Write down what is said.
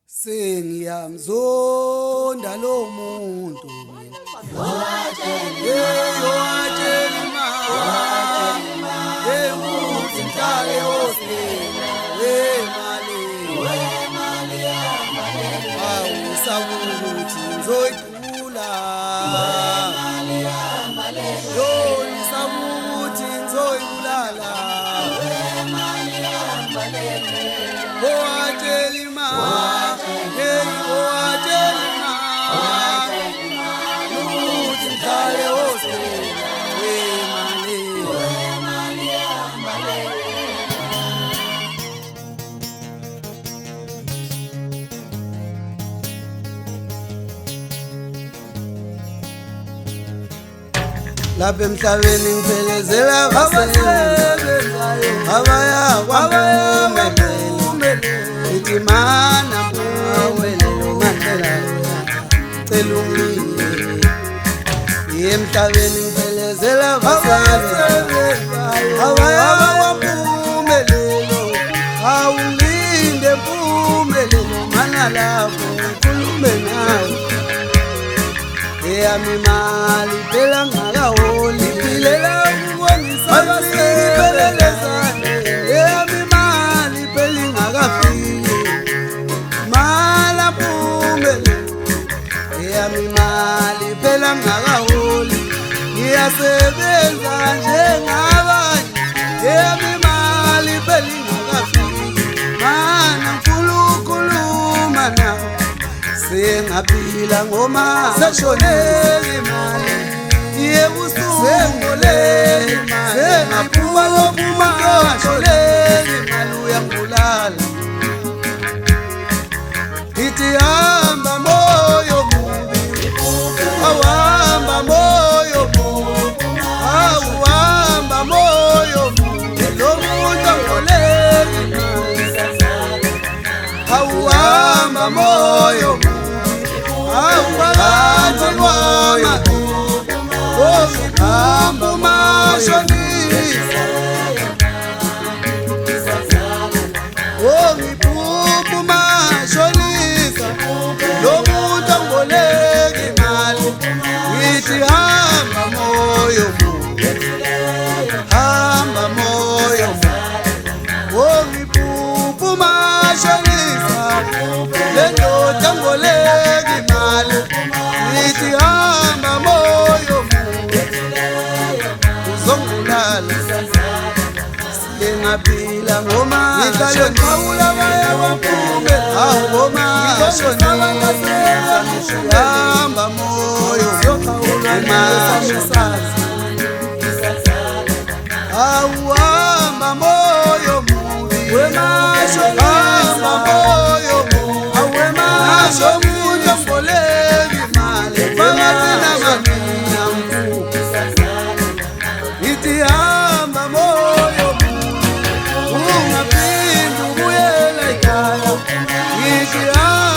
Sengiyamzonda lo muntu mina owatshela ukuthi ngihlale hostela wemali awusabuka ukuthi ngizoyidlula yoni sabuka ukuthi ngizoyibulala owatshela lapha emhlabeni ngiphelezela abasebenzayo abayakwamphumelelo ithi mana mpumelelo mandlela cela ungiyeke emhlabeni ngiphelezela abasebenzayo abayakwamphumelelo awulinde mpumelelo mana lapho ukhulume nayo eyami imali phela ngakaholi iphilela ukubonisa abasebelelezane eyami imali phela ingakafiki mala mpumelelo eyami imali phela ngakaholi ngiyasebenza njengabanye eyami imali phela ingakafiki mana mfuna ukukhuluma nawe sengaphila ngoma seshonele imali yebusuku sengolele imali sengaphuma lophuma ngashonele imali uyangibulala ithi hamba moyo mubi awuhamba moyo mubi awuhamba moyo mubi lo muntu angolele imali awuhamba moyo mubi awuhamba moyo hamba mashonisa ongiphupha mashonisa lo muntu angoleka imali ngithi hamba moyo hamba moyo ongiphupha mashonisa le ndoda angoleka imali ngithi hamba moyo uzongibulala sengaphila ngoma ngishonqawula baya baphume awu ngoma ngishonisa hamba moyo ngishonisa awu hamba moyo mubi hamba moyo mubi awu masho umuntu angoleka imali phakathi namanina ithi hamba moyo ungaphindi ubuyela ekhaya ithi